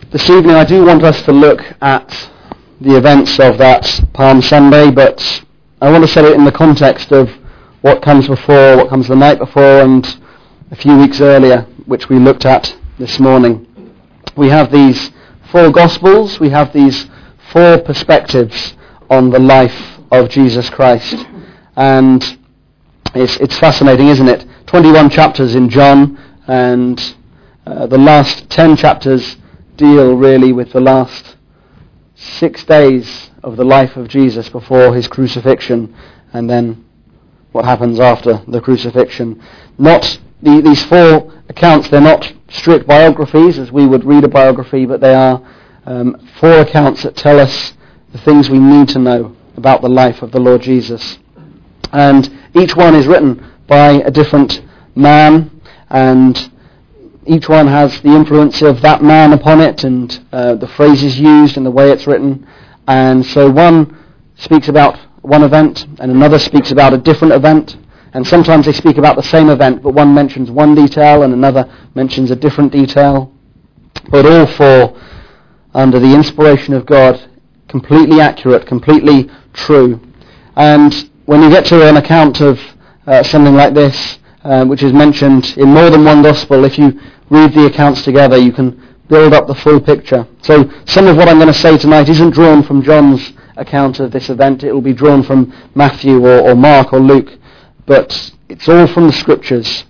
This evening I do want us to look at the events of that Palm Sunday, but I want to set it in the context of what comes before, what comes the night before, and a few weeks earlier, which we looked at this morning. We have these four Gospels, we have these four perspectives on the life of Jesus Christ, and it's fascinating, isn't it? 21 chapters in John, and the last 10 chapters deal really with the last 6 days of the life of Jesus before his crucifixion, and then what happens after the crucifixion. Not these four accounts, they're not strict biographies as we would read a biography, but they are four accounts that tell us the things we need to know about the life of the Lord Jesus. And each one is written by a different man, and each one has the influence of that man upon it, and the phrases used and the way it's written. And so one speaks about one event, and another speaks about a different event. And sometimes they speak about the same event, but one mentions one detail and another mentions a different detail. But all four, under the inspiration of God, completely accurate, completely true. And when you get to an account of something like this, which is mentioned in more than one gospel, if you read the accounts together, you can build up the full picture. So some of what I'm going to say tonight isn't drawn from John's account of this event. It will be drawn from Matthew or Mark or Luke, but it's all from the Scriptures.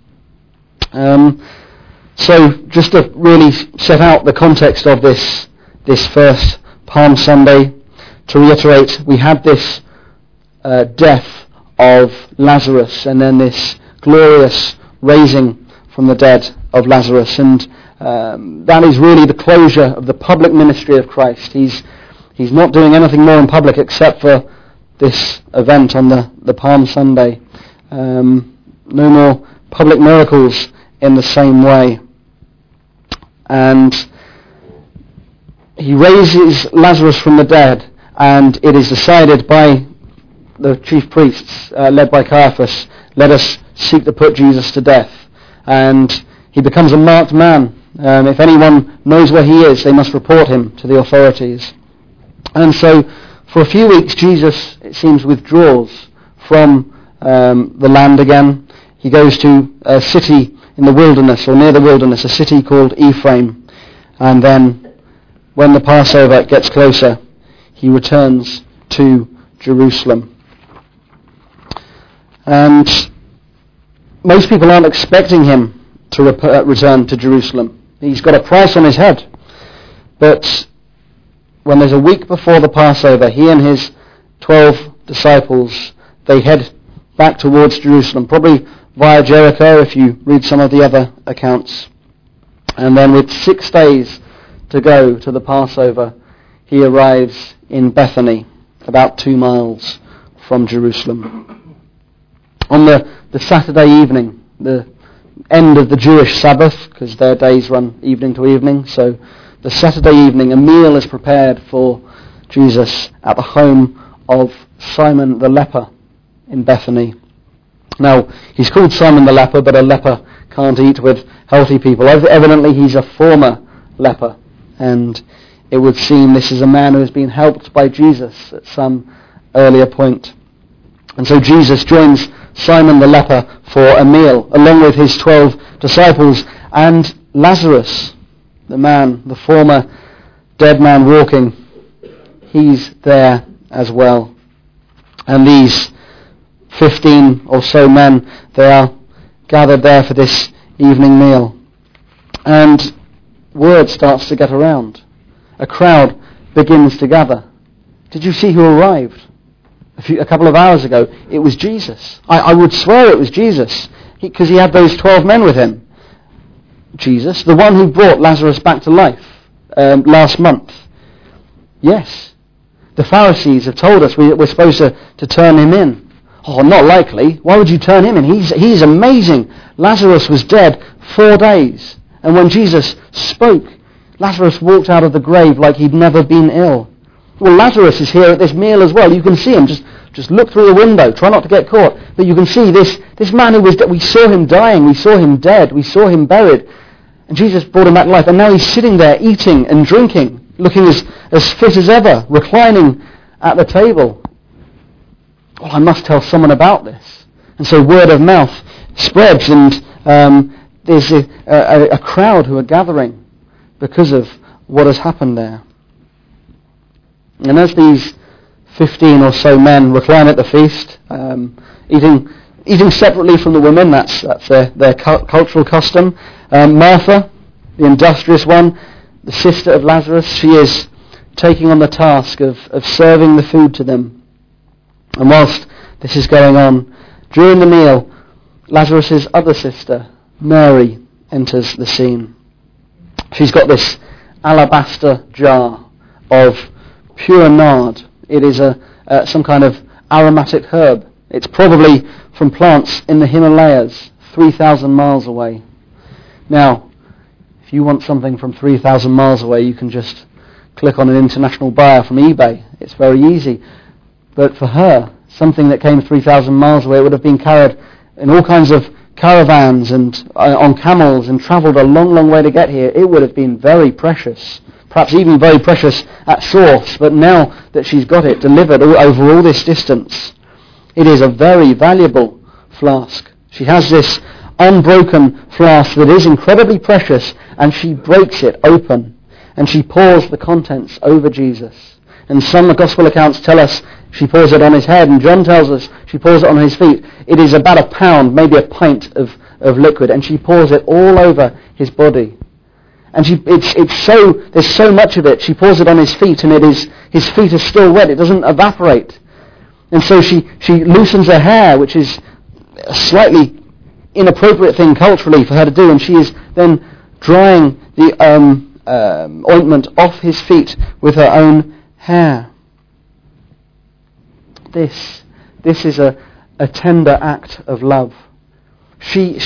So just to really set out the context of this first Palm Sunday, to reiterate, we had this death of Lazarus and then this glorious raising from the dead of Lazarus, and that is really the closure of the public ministry of Christ. He's not doing anything more in public except for this event on the Palm Sunday. No more public miracles in the same way. And he raises Lazarus from the dead, and it is decided by the chief priests, led by Caiaphas, let us seek to put Jesus to death. And he becomes a marked man. If anyone knows where he is, they must report him to the authorities. And so for a few weeks, Jesus, it seems, withdraws from the land again. He goes to a city in the wilderness, or near the wilderness, a city called Ephraim. And then when the Passover gets closer, he returns to Jerusalem. And most people aren't expecting him to return to Jerusalem. He's got a price on his head. But when there's a week before the Passover, he and his 12 disciples, they head back towards Jerusalem, probably via Jericho if you read some of the other accounts. And then with 6 days to go to the Passover, he arrives in Bethany, about 2 miles from Jerusalem. On the Saturday evening, the end of the Jewish Sabbath, because their days run evening to evening, so the Saturday evening, a meal is prepared for Jesus at the home of Simon the leper in Bethany. Now, he's called Simon the leper, but a leper can't eat with healthy people. Evidently, he's a former leper, and it would seem this is a man who has been helped by Jesus at some earlier point. And so Jesus joins Simon the leper for a meal, along with his 12 disciples, and Lazarus, the man, the former dead man walking, he's there as well. And these 15 or so men, they are gathered there for this evening meal. And word starts to get around. A crowd begins to gather. Did you see who arrived? A couple of hours ago, it was Jesus. I would swear it was Jesus, because he had those 12 men with him. Jesus, the one who brought Lazarus back to life last month. Yes, the Pharisees have told us we're supposed to turn him in. Oh, not likely. Why would you turn him in? He's amazing. Lazarus was dead 4 days, and when Jesus spoke, Lazarus walked out of the grave like he'd never been ill. Well, Lazarus is here at this meal as well. You can see him. Just look through the window. Try not to get caught. But you can see this man who was dead. We saw him dying. We saw him dead. We saw him buried. And Jesus brought him back to life. And now he's sitting there eating and drinking, looking as fit as ever, reclining at the table. Well, I must tell someone about this. And so word of mouth spreads, and there's a crowd who are gathering because of what has happened there. And as these 15 or so men recline at the feast, eating separately from the women, that's their cultural custom. Martha, the industrious one, the sister of Lazarus, she is taking on the task of serving the food to them. And whilst this is going on, during the meal, Lazarus' other sister, Mary, enters the scene. She's got this alabaster jar of pure nard. It is some kind of aromatic herb. It's probably from plants in the Himalayas, 3,000 miles away. Now, if you want something from 3,000 miles away, you can just click on an international buyer from eBay. It's very easy. But for her, something that came 3,000 miles away, it would have been carried in all kinds of caravans and on camels and travelled a long, long way to get here. It would have been very precious, perhaps even very precious at source. But now that she's got it delivered over all this distance, it is a very valuable flask. She has this unbroken flask that is incredibly precious, and she breaks it open and she pours the contents over Jesus. And some gospel accounts tell us she pours it on his head, and John tells us she pours it on his feet. It is about a pound, maybe a pint of liquid, and she pours it all over his body. And there's so much of it. She pours it on his feet, and his feet are still wet. It doesn't evaporate. And so she loosens her hair, which is a slightly inappropriate thing culturally for her to do, and she is then drying the ointment off his feet with her own hair. This is a tender act of love. She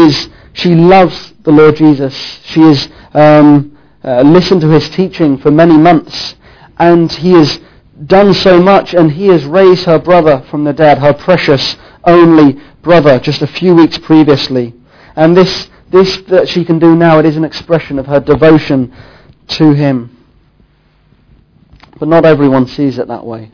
loves the Lord Jesus. She has listened to his teaching for many months, and he has done so much, and he has raised her brother from the dead, her precious only brother, just a few weeks previously. And this that she can do now, it is an expression of her devotion to him. But not everyone sees it that way.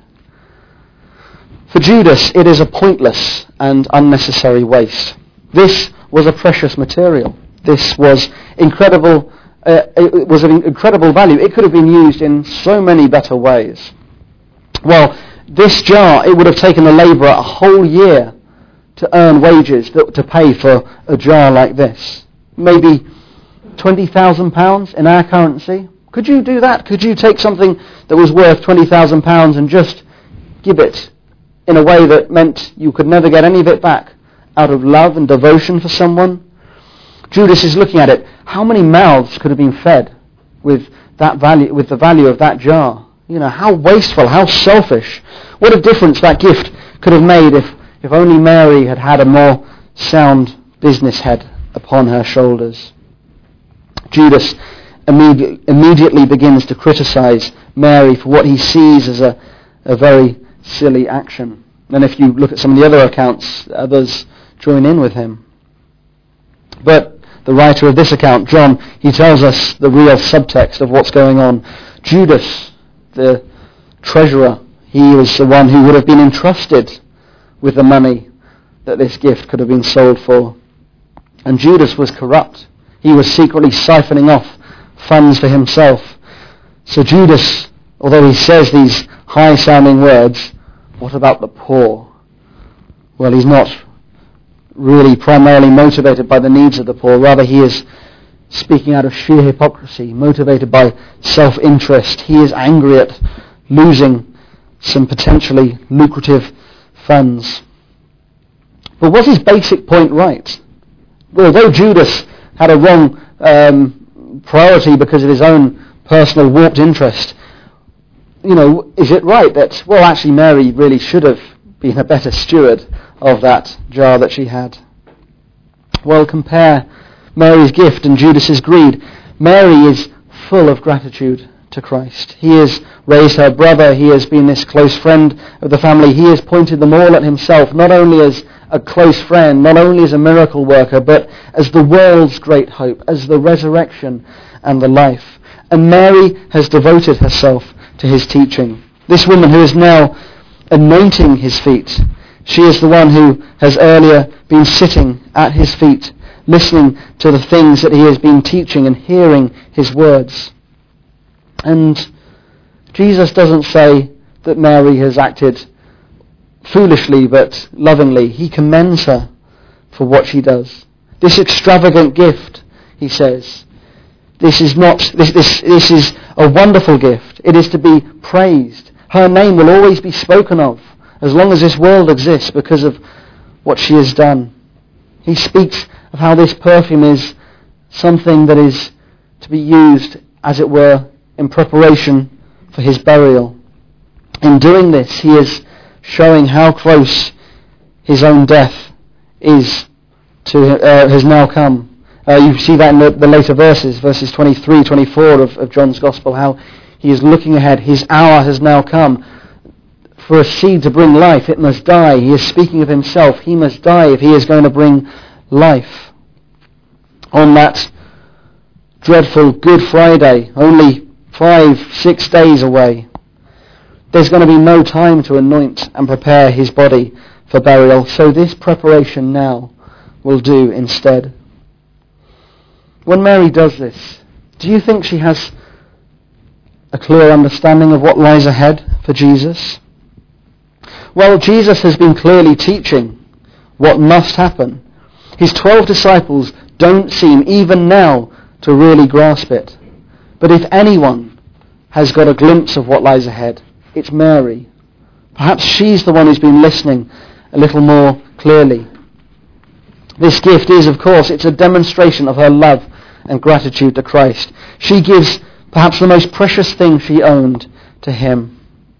For Judas, it is a pointless and unnecessary waste. This was a precious material. This was incredible. It was of incredible value. It could have been used in so many better ways. Well, this jar, it would have taken a labourer a whole year to earn wages to pay for a jar like this. Maybe £20,000 in our currency. Could you do that? Could you take something that was worth £20,000 and just give it in a way that meant you could never get any of it back out of love and devotion for someone? Judas is looking at it. How many mouths could have been fed with that value, with the value of that jar? You know, how wasteful, how selfish. What a difference that gift could have made if only Mary had had a more sound business head upon her shoulders. Judas immediately begins to criticize Mary for what he sees as a very silly action. And if you look at some of the other accounts, others join in with him. But the writer of this account, John, he tells us the real subtext of what's going on. Judas, the treasurer, he was the one who would have been entrusted with the money that this gift could have been sold for. And Judas was corrupt. He was secretly siphoning off funds for himself. So Judas, although he says these high-sounding words, what about the poor? Well, he's not really primarily motivated by the needs of the poor. Rather, he is speaking out of sheer hypocrisy, motivated by self-interest. He is angry at losing some potentially lucrative funds. But was his basic point right? Although Judas had a wrong priority because of his own personal warped interest, is it right that, well, actually Mary really should have been a better steward of that jar that she had? Well, compare Mary's gift and Judas's greed. Mary is full of gratitude to Christ. He has raised her brother. He has been this close friend of the family. He has pointed them all at himself, not only as a close friend, not only as a miracle worker, but as the world's great hope, as the resurrection and the life. And Mary has devoted herself to his teaching. This woman who is now anointing his feet, she is the one who has earlier been sitting at his feet, listening to the things that he has been teaching and hearing his words. And Jesus doesn't say that Mary has acted foolishly but lovingly. He commends her for what she does. This extravagant gift, he says, this is a wonderful gift. It is to be praised. Her name will always be spoken of as long as this world exists because of what she has done. He speaks of how this perfume is something that is to be used, as it were, in preparation for his burial. In doing this, he is showing how close his own death has now come. You see that in the later verses 23, 24 of John's Gospel, how he is looking ahead. His hour has now come. For a seed to bring life, it must die. He is speaking of himself. He must die if he is going to bring life. On that dreadful Good Friday, only 5-6 days away, there's going to be no time to anoint and prepare his body for burial. So this preparation now will do instead. When Mary does this, do you think she has a clear understanding of what lies ahead for Jesus? Well, Jesus has been clearly teaching what must happen. His 12 disciples don't seem, even now, to really grasp it. But if anyone has got a glimpse of what lies ahead, it's Mary. Perhaps she's the one who's been listening a little more clearly. This gift is, of course, it's a demonstration of her love and gratitude to Christ. She gives perhaps the most precious thing she owned to him.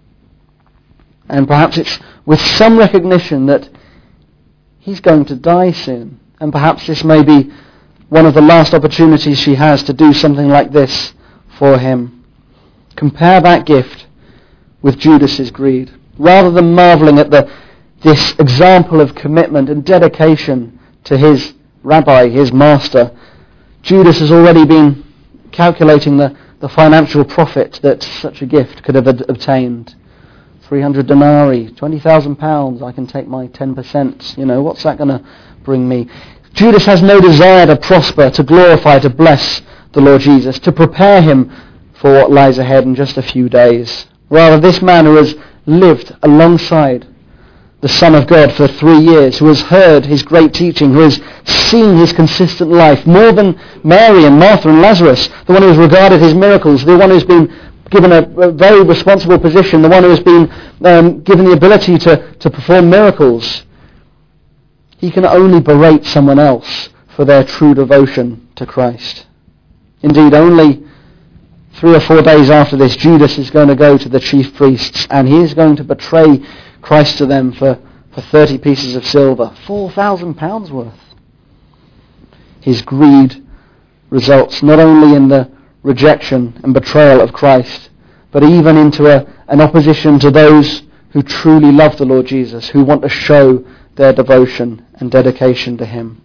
And perhaps it's with some recognition that he's going to die soon. And perhaps this may be one of the last opportunities she has to do something like this for him. Compare that gift with Judas's greed. Rather than marvelling at this example of commitment and dedication to his rabbi, his master, Judas has already been calculating the financial profit that such a gift could have obtained. 300 denarii, £20,000, I can take my 10%. What's that going to bring me? Judas has no desire to prosper, to glorify, to bless the Lord Jesus, to prepare him for what lies ahead in just a few days. Rather, this man who has lived alongside the Son of God for 3 years, who has heard his great teaching, who has seen his consistent life, more than Mary and Martha and Lazarus, the one who has regarded his miracles, the one who has been given a very responsible position, the one who has been given the ability to perform miracles, he can only berate someone else for their true devotion to Christ. Indeed, only 3 or 4 days after this, Judas is going to go to the chief priests and he is going to betray Christ to them for 30 pieces of silver, £4,000 worth. His greed results not only in the rejection and betrayal of Christ, but even into an opposition to those who truly love the Lord Jesus, who want to show their devotion and dedication to him.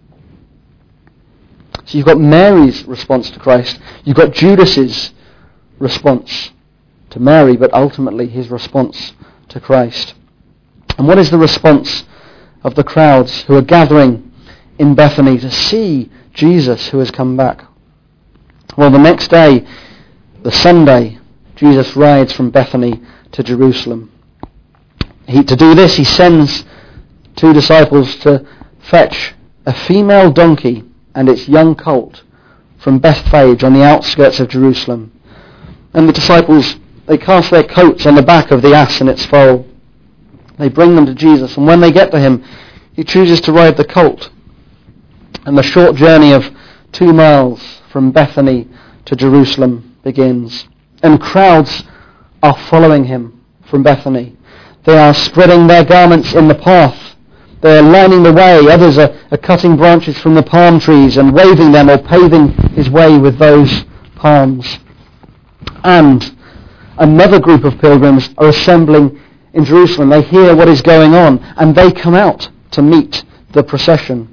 So you've got Mary's response to Christ, you've got Judas's response to Mary, but ultimately his response to Christ. And what is the response of the crowds who are gathering in Bethany to see Jesus who has come back? Well, the next day, the Sunday, Jesus rides from Bethany to Jerusalem. To do this, he sends 2 disciples to fetch a female donkey and its young colt from Bethphage on the outskirts of Jerusalem. And the disciples, they cast their coats on the back of the ass and its foal. They bring them to Jesus, and when they get to him, he chooses to ride the colt. And the short journey of 2 miles from Bethany to Jerusalem begins. And crowds are following him from Bethany. They are spreading their garments in the path. They are lining the way. Others are cutting branches from the palm trees and waving them or paving his way with those palms. And another group of pilgrims are assembling in Jerusalem. They hear what is going on and they come out to meet the procession.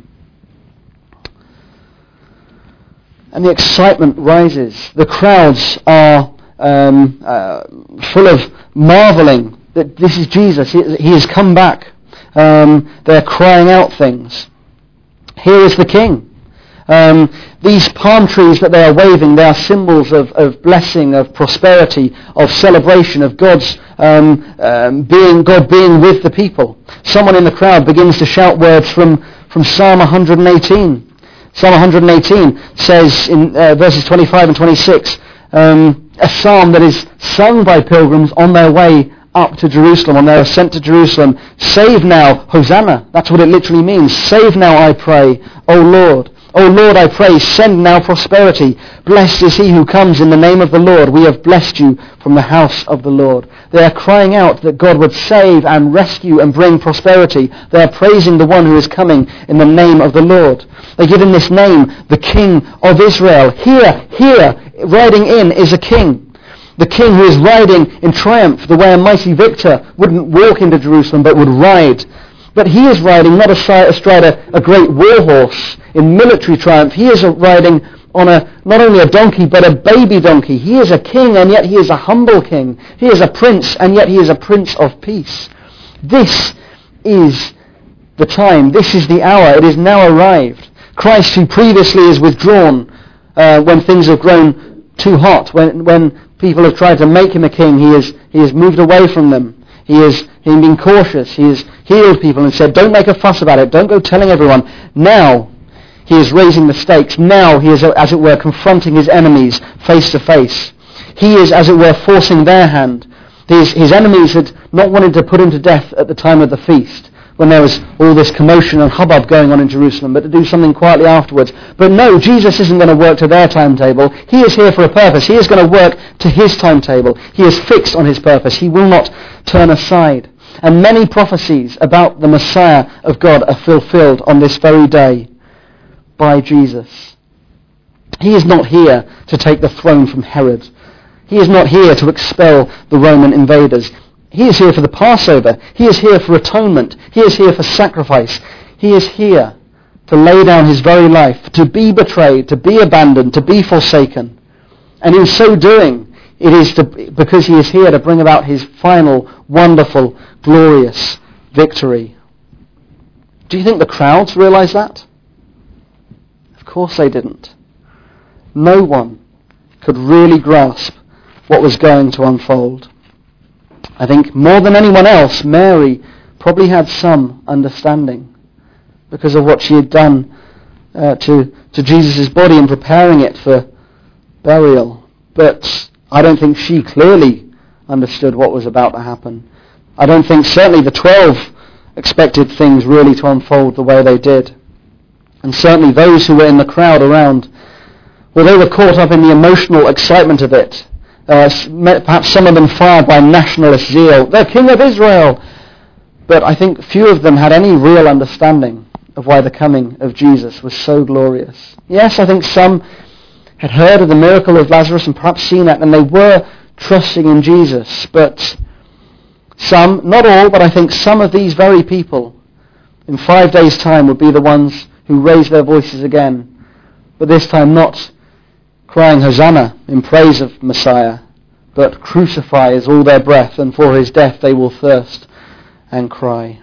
And the excitement rises. The crowds are full of marveling that this is Jesus. He has come back. They're crying out things. Here is the King. These palm trees that they are waving, they are symbols of blessing, of prosperity, of celebration, of God's being with the people. Someone in the crowd begins to shout words from Psalm 118. Psalm 118 says in verses 25 and 26, a psalm that is sung by pilgrims on their way up to Jerusalem, on their ascent to Jerusalem. Save now, Hosanna. That's what it literally means. Save now, I pray, O Lord. O Lord, I pray, send now prosperity. Blessed is he who comes in the name of the Lord. We have blessed you from the house of the Lord. They are crying out that God would save and rescue and bring prosperity. They are praising the one who is coming in the name of the Lord. They give him this name, the King of Israel. Here, riding in is a king. The king who is riding in triumph, the way a mighty victor wouldn't walk into Jerusalem but would ride. But he is riding not astride a great war horse in military triumph. He is riding on not only a donkey but a baby donkey. He is a king and yet he is a humble king. He is a prince and yet he is a prince of peace. This is the time. This is the hour. It is now arrived. Christ, who previously is withdrawn when things have grown too hot, when people have tried to make him a king, he has moved away from them. He has been cautious. He has healed people and said, don't make a fuss about it. Don't go telling everyone. Now he is raising the stakes. Now he is, as it were, confronting his enemies face to face. He is, as it were, forcing their hand. His enemies had not wanted to put him to death at the time of the feast, when there was all this commotion and hubbub going on in Jerusalem, but to do something quietly afterwards. But no, Jesus isn't going to work to their timetable. He is here for a purpose. He is going to work to his timetable. He is fixed on his purpose. He will not turn aside. And many prophecies about the Messiah of God are fulfilled on this very day by Jesus. He is not here to take the throne from Herod. He is not here to expel the Roman invaders. He is here for the Passover. He is here for atonement. He is here for sacrifice. He is here to lay down his very life, to be betrayed, to be abandoned, to be forsaken. And in so doing, it is because he is here to bring about his final, wonderful, glorious victory. Do you think the crowds realize that? Of course they didn't. No one could really grasp what was going to unfold. I think more than anyone else, Mary probably had some understanding because of what she had done to Jesus' body and preparing it for burial. But I don't think she clearly understood what was about to happen. I don't think certainly the 12 expected things really to unfold the way they did. And certainly those who were in the crowd around, well, they were caught up in the emotional excitement of it. Perhaps some of them fired by nationalist zeal. The King of Israel! But I think few of them had any real understanding of why the coming of Jesus was so glorious. Yes, I think some had heard of the miracle of Lazarus and perhaps seen that, and they were trusting in Jesus. But some, not all, but I think some of these very people in 5 days' time would be the ones who raise their voices again. But this time not crying Hosanna in praise of Messiah, but crucify is all their breath, and for his death they will thirst and cry.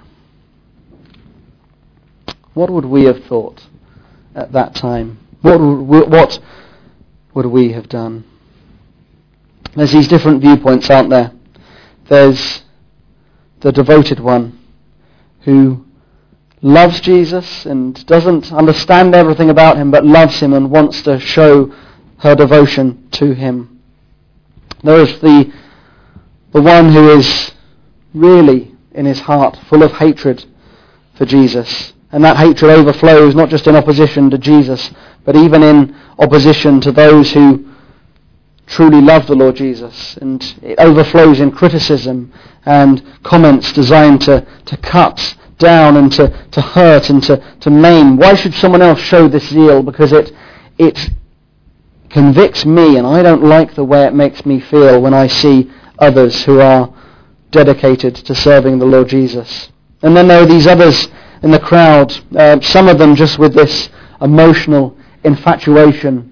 What would we have thought at that time? What would we have done? There's these different viewpoints, aren't there? There's the devoted one who loves Jesus and doesn't understand everything about him, but loves him and wants to show her devotion to him. There is the one who is really in his heart full of hatred for Jesus. And that hatred overflows not just in opposition to Jesus, but even in opposition to those who truly love the Lord Jesus. And it overflows in criticism and comments designed to cut down and to hurt and to maim. Why should someone else show this zeal? Because it convicts me, and I don't like the way it makes me feel when I see others who are dedicated to serving the Lord Jesus. And then there are these others in the crowd, some of them just with this emotional infatuation.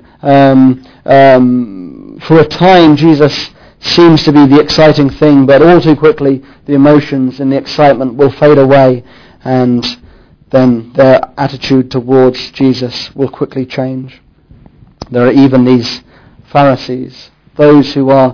For a time, Jesus seems to be the exciting thing, but all too quickly the emotions and the excitement will fade away, and then their attitude towards Jesus will quickly change. There are even these Pharisees, those who are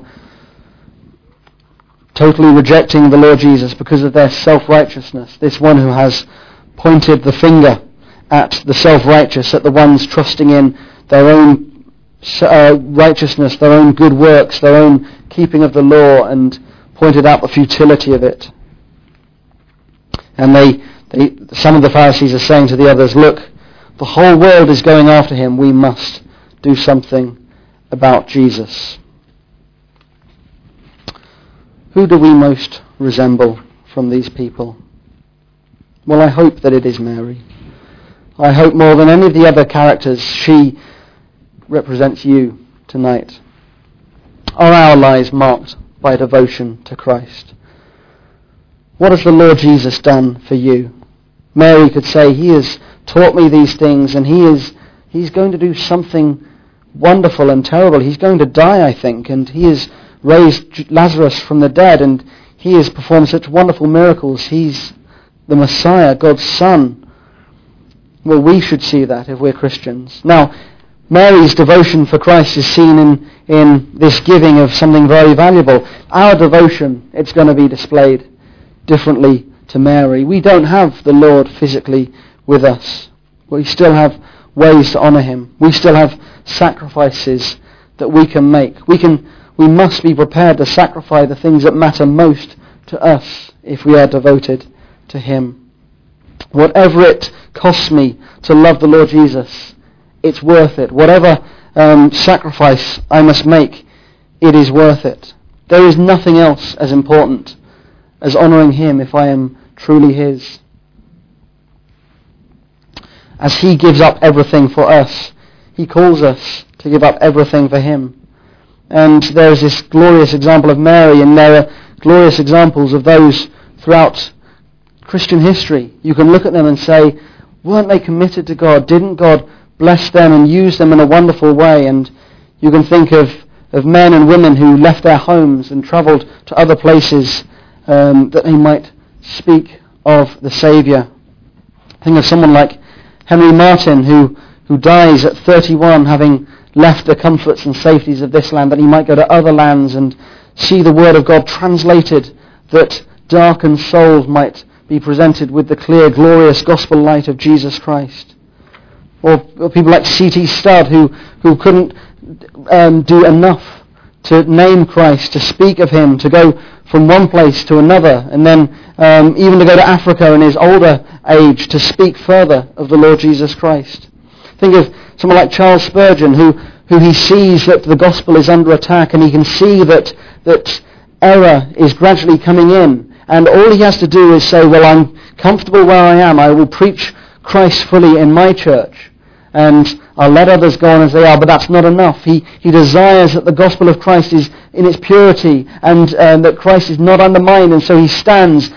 totally rejecting the Lord Jesus because of their self-righteousness. This one who has pointed the finger at the self-righteous, at the ones trusting in their own righteousness, their own good works, their own keeping of the law, and pointed out the futility of it. And some of the Pharisees are saying to the others, look, the whole world is going after him. We must do something about Jesus. Who do we most resemble from these people? Well, I hope that it is Mary. I hope more than any of the other characters she represents you tonight. Are our lives marked by devotion to Christ? What has the Lord Jesus done for you? Mary could say, he has taught me these things, and he's going to do something wonderful and terrible. He's going to die, I think, and he has raised Lazarus from the dead, and he has performed such wonderful miracles. He's the Messiah, God's Son. Well, we should see that if we're Christians. Now, Mary's devotion for Christ is seen in this giving of something very valuable. Our devotion, it's going to be displayed differently to Mary. We don't have the Lord physically with us. We still have ways to honour him. We still have sacrifices that we can make. We must be prepared to sacrifice the things that matter most to us if we are devoted to him. Whatever it costs me to love the Lord Jesus, it's worth it. Whatever sacrifice I must make, it is worth it. There is nothing else as important as honouring him if I am truly his. As he gives up everything for us, he calls us to give up everything for him. And there is this glorious example of Mary, and there are glorious examples of those throughout Christian history. You can look at them and say, weren't they committed to God? Didn't God bless them and use them in a wonderful way? And you can think of men and women who left their homes and travelled to other places that they might speak of the Saviour. Think of someone like Henry Martyn, who dies at 31, having left the comforts and safeties of this land, that he might go to other lands and see the Word of God translated, that darkened souls might be presented with the clear, glorious gospel light of Jesus Christ. Or people like C.T. Studd, who couldn't do enough to name Christ, to speak of him, to go from one place to another, and then even to go to Africa in his older age to speak further of the Lord Jesus Christ. Think of someone like Charles Spurgeon, who he sees that the gospel is under attack, and he can see that error is gradually coming in, and all he has to do is say, well, I'm comfortable where I am, I will preach Christ fully in my church, and I'll let others go on as they are, but that's not enough. He desires that the gospel of Christ is in its purity, and that Christ is not undermined, and so he stands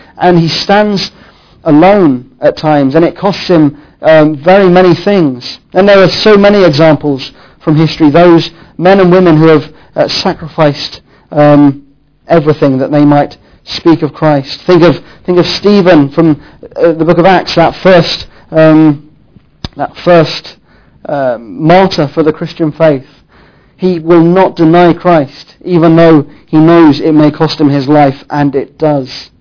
alone at times, and it costs him very many things. And there are so many examples from history, those men and women who have sacrificed everything that they might speak of Christ. Think of Stephen from the book of Acts, that first martyr for the Christian faith. He will not deny Christ, even though he knows it may cost him his life, and it does.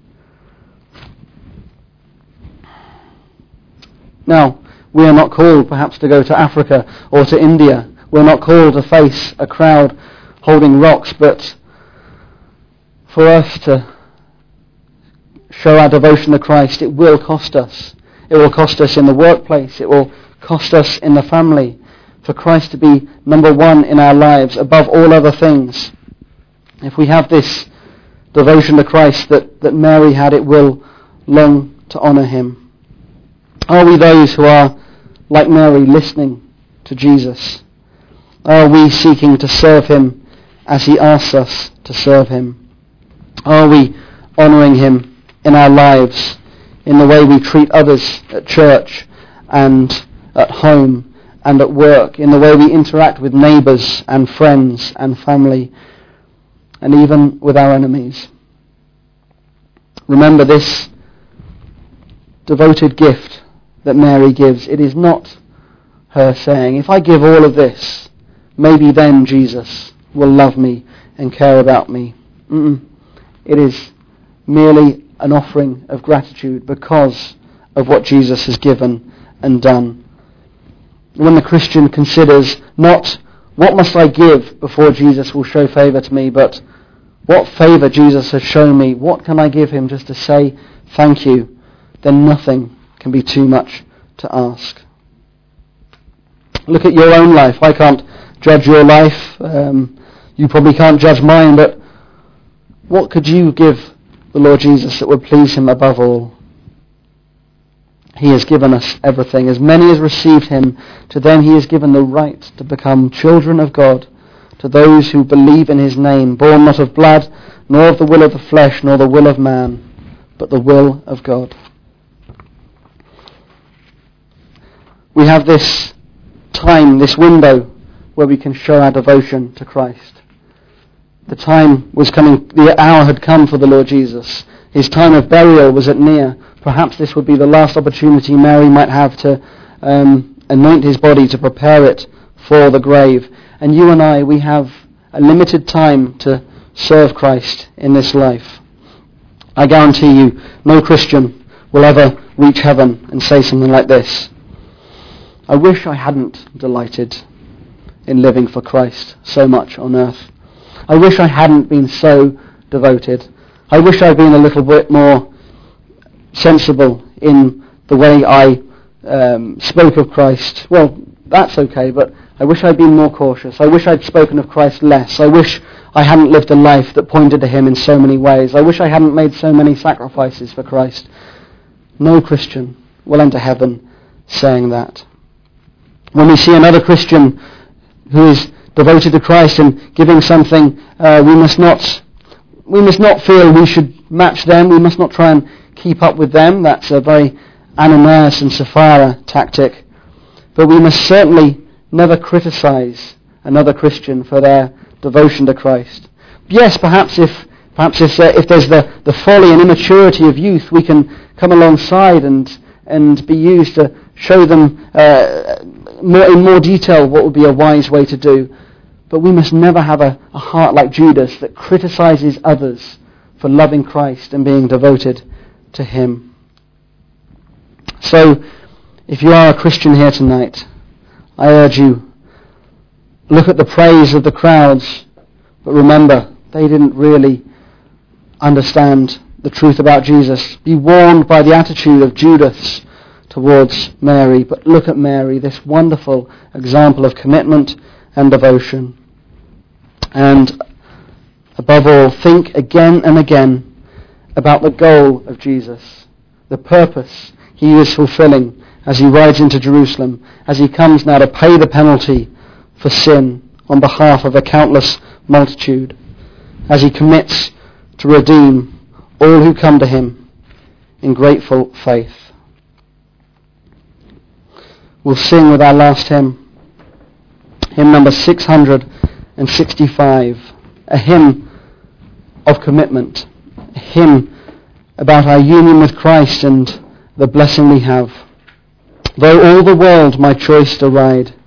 Now, we are not called perhaps to go to Africa or to India. We're not called to face a crowd holding rocks, but for us to show our devotion to Christ, it will cost us. It will cost us in the workplace. It will cost us in the family. For Christ to be number one in our lives above all other things. If we have this devotion to Christ that Mary had, it will long to honour him. Are we those who are, like Mary, listening to Jesus? Are we seeking to serve him as he asks us to serve him? Are we honouring him in our lives in the way we treat others at church and at home and at work, in the way we interact with neighbours and friends and family, and even with our enemies. Remember this devoted gift that Mary gives. It is not her saying, if I give all of this, maybe then Jesus will love me and care about me. It is merely an offering of gratitude because of what Jesus has given and done. When the Christian considers not what must I give before Jesus will show favour to me, but what favour Jesus has shown me, what can I give him just to say thank you, then nothing can be too much to ask. Look at your own life. I can't judge your life. You probably can't judge mine, but what could you give the Lord Jesus that would please him above all? He has given us everything. As many as received him, to them he has given the right to become children of God, to those who believe in his name, born not of blood, nor of the will of the flesh, nor the will of man, but the will of God. We have this time, this window, where we can show our devotion to Christ. The time was coming, the hour had come for the Lord Jesus. His time of burial was at near. Perhaps this would be the last opportunity Mary might have to anoint his body, to prepare it for the grave. And you and I, we have a limited time to serve Christ in this life. I guarantee you, no Christian will ever reach heaven and say something like this: I wish I hadn't delighted in living for Christ so much on earth. I wish I hadn't been so devoted. I wish I'd been a little bit more sensible in the way I spoke of Christ. Well, that's okay, but I wish I'd been more cautious. I wish I'd spoken of Christ less. I wish I hadn't lived a life that pointed to him in so many ways. I wish I hadn't made so many sacrifices for Christ. No Christian will enter heaven saying that. When we see another Christian who is devoted to Christ and giving something, we must not feel we should match them. We must not try and keep up with them. That's a very Ananias and Sapphira tactic. But we must certainly never criticize another Christian for their devotion to Christ. Yes, perhaps if there's the folly and immaturity of youth, we can come alongside and be used to show them in more detail what would be a wise way to do. But we must never have a heart like Judas that criticizes others for loving Christ and being devoted to him. So, if you are a Christian here tonight, I urge you, look at the praise of the crowds, but remember, they didn't really understand the truth about Jesus. Be warned by the attitude of Judas towards Mary, but look at Mary, this wonderful example of commitment and devotion. And above all, think again and again about the goal of Jesus, the purpose he is fulfilling as he rides into Jerusalem, as he comes now to pay the penalty for sin on behalf of a countless multitude, as he commits to redeem all who come to him in grateful faith. We'll sing with our last hymn, hymn number 665, a hymn of commitment, a hymn about our union with Christ and the blessing we have. Though all the world my choice deride,